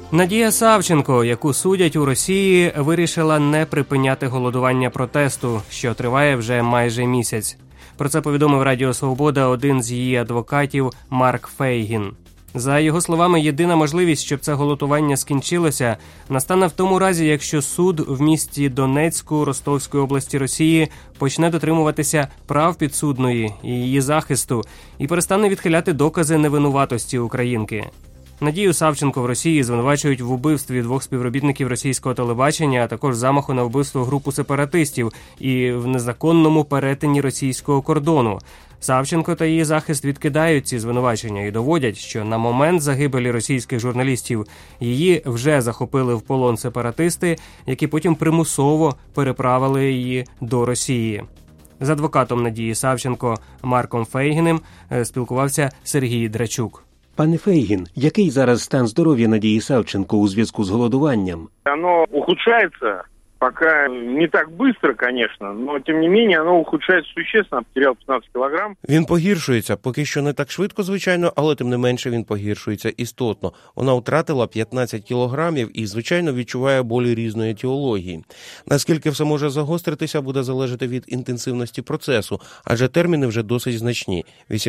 Надія Савченко, яку судять у Росії, вирішила не припиняти голодування протесту, що триває вже майже місяць. Про це повідомив Радіо Свобода один з її адвокатів Марк Фейгін. За його словами, єдина можливість, щоб це голодування скінчилося, настане в тому разі, якщо суд в місті Донецьку Ростовської області Росії почне дотримуватися прав підсудної і її захисту і перестане відхиляти докази невинуватості українки. Надію Савченко в Росії звинувачують в убивстві 2 співробітників російського телебачення, а також замаху на вбивство групи сепаратистів і в незаконному перетині російського кордону. Савченко та її захист відкидають ці звинувачення і доводять, що на момент загибелі російських журналістів її вже захопили в полон сепаратисти, які потім примусово переправили її до Росії. З адвокатом Надії Савченко Марком Фейгіним спілкувався Сергій Драчук. Пане Фейгін, який зараз стан здоров'я Надії Савченко у зв'язку з голодуванням? Оно ухудшается, пока не так быстро, конечно, но тем не менее оно ухудшается существенно, потерял 15 килограмм. Він погіршується, поки що не так швидко, звичайно, але тим не менше він погіршується істотно. Вона втратила 15 кілограмів і, звичайно, відчуває болі різної етіології. Наскільки все може загостритися, буде залежати від інтенсивності процесу, адже терміни вже досить значні.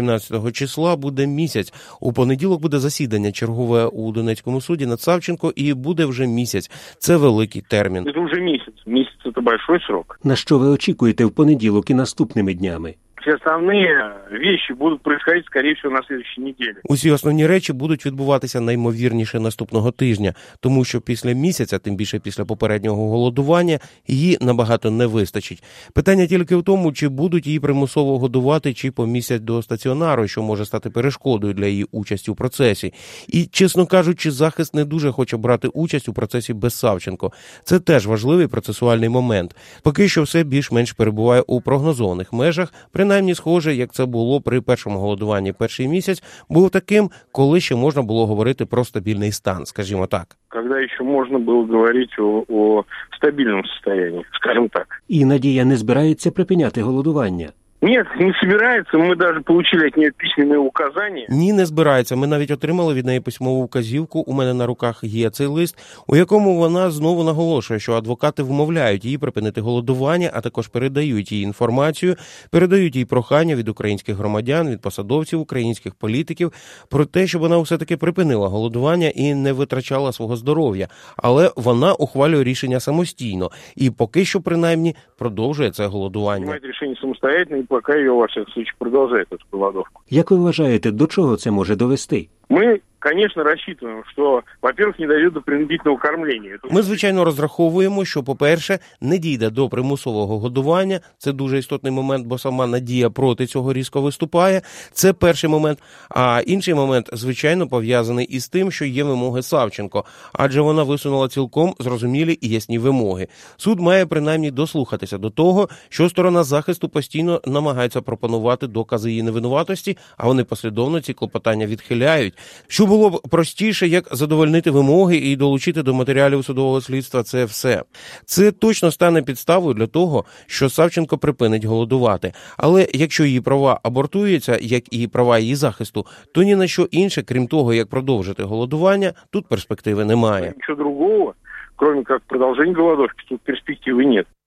18 числа буде місяць, у понеділок буде засідання чергове у Донецькому суді над Савченко і буде вже місяць. Це великий термін. Это уже месяц. Месяц – это большой срок. На що ви очікуєте в понеділок і наступними днями? Все основные вещи будут происходить, скорее всего, на следующей неделе. Усі основні речі будуть відбуватися наймовірніше наступного тижня, тому що після місяця, тим більше після попереднього голодування, її набагато не вистачить. Питання тільки в тому, чи будуть її примусово годувати, чи помістять до стаціонару, що може стати перешкодою для її участі у процесі. І, чесно кажучи, захист не дуже хоче брати участь у процесі без Савченко. Це теж важливий процесуальний момент. Поки що все більш-менш перебуває у прогнозованих межах, принаймні схоже, як це було при першому голодуванні. Перший місяць був таким, коли ще можна було говорити про стабільний стан, скажімо так. Когда еще можно было говорить о стабильном состоянии, скажем так. І Надія не збирається припиняти голодування? Нет, не собирается. Мы даже получили от нее письменные указания. Ні, не збирається. Ми навіть отримали від неї письмову вказівку. У мене на руках є цей лист, у якому вона знову наголошує, що адвокати вмовляють її припинити голодування, а також передають їй інформацію, передають їй прохання від українських громадян, від посадовців, українських політиків про те, щоб вона все-таки припинила голодування і не витрачала свого здоров'я. Але вона ухвалює рішення самостійно і поки що, принаймні, продовжує це голодування. Приймає рішення самостійно, пока ее, во всяком случае, продолжает эту голодовку. Як ви вважаєте, до чого це може довести? Мы, конечно, рассчитываем, что, во-первых, не дойдет до принудительного кормления. Ми, звичайно, розраховуємо, що, по-перше, не дійде до примусового годування. Це дуже істотний момент, бо сама Надія проти цього різко виступає. Це перший момент. А інший момент, звичайно, пов'язаний із тим, що є вимоги Савченко. Адже вона висунула цілком зрозумілі і ясні вимоги. Суд має, принаймні, дослухатися до того, що сторона захисту постійно намагається пропонувати докази її невинуватості, а вони послідовно ці клопотання відхиляють. Що було б простіше, як задовольнити вимоги і долучити до матеріалів судового слідства це все. Це точно стане підставою для того, що Савченко припинить голодувати. Але якщо її права абортуються, як і права її захисту, то ні на що інше, крім того, як продовжити голодування, тут перспективи немає. Нічого другого, крім як продовження голодовки, тут перспективи немає.